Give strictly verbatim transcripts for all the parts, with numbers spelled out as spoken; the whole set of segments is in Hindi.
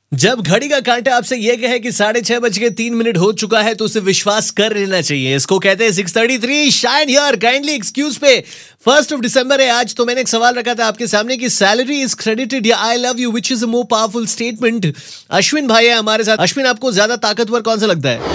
जब घड़ी का कांटा आपसे ये कहे कि साढ़े छह बज के तीन मिनट हो चुका है तो उसे विश्वास कर लेना चाहिए। इसको कहते हैं six thirty three shine here kindly excuse पे। फर्स्ट ऑफ दिसंबर है आज, तो मैंने एक सवाल रखा था आपके सामने कि सैलरी इज क्रेडिटेड या I love you which is a more powerful statement. Ashwin भाई है हमारे साथ। अश्विन, आपको ज्यादा ताकतवर कौन सा लगता है?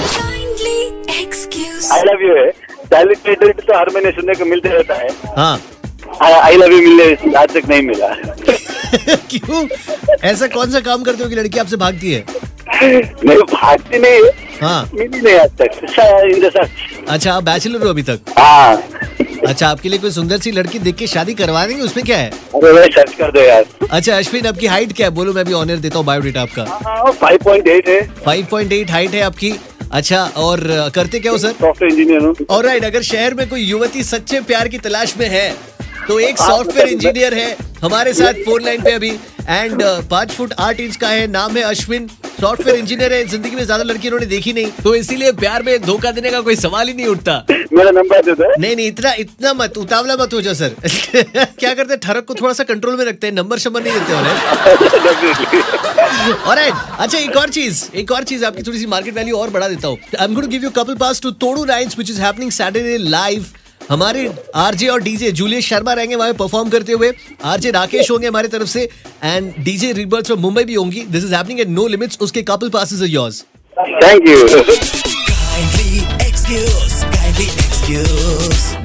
आई लव यू है। सैलरी क्रेडिट तो हर महीने सुनने को मिलते रहता है। हाँ, आई लव यू मिलने आज तक नहीं मिला। क्यों? ऐसा कौन सा काम करते हो कि लड़की आपसे भागती है? नहीं, भागती नहीं। हाँ, मिली नहीं आज तक। अच्छा, आप बैचलर हो अभी तक? हाँ। अच्छा, आपके लिए कोई सुंदर सी लड़की देख के शादी करवा देंगे, उसमें क्या है? अरे भाई सर्च कर दो यार। अच्छा अश्विन, आपकी हाइट क्या है? बोलो, मैं भी ऑनर देता हूँ बायोडेटा आपका। फाइव पॉइंट एट है। फाइव पॉइंट एट हाइट है आपकी। अच्छा, और करते क्या हो सर? सॉफ्टवेयर इंजीनियर हूँ। ऑलराइट, अगर शहर में कोई युवती सच्चे प्यार की तलाश में है तो एक सॉफ्टवेयर इंजीनियर है हमारे साथ फोन लाइन पे अभी, एंड पांच फुट आठ इंच का है, नाम है अश्विन, सॉफ्टवेयर इंजीनियर है। जिंदगी में ज्यादा लड़की उन्होंने देखी नहीं, तो इसीलिए प्यार में धोखा देने का कोई सवाल ही नहीं उठता। मेरा नंबर दे दो। नहीं नहीं, इतना इतना मत उतावला मत हो जाओ सर। क्या करते हैं, ठरक को थोड़ा सा कंट्रोल में रखते हैं, नंबर शंबर नहीं देते हो। ऑलराइट, अच्छा एक और चीज एक और चीज आपकी थोड़ी सी मार्केट वैल्यू और बढ़ा देता हूँ। I am going to give you couple pass to तोड़ू nights which is happening Saturday live. हमारे आरजे और डीजे जूलियस शर्मा रहेंगे वहां परफॉर्म करते हुए, आरजे राकेश होंगे हमारी तरफ से, and DJ Roberts from Mumbai भी होंगी। This is happening at no limits. उसके couple passes are yours. Thank you. Kindly excuse, kindly excuse.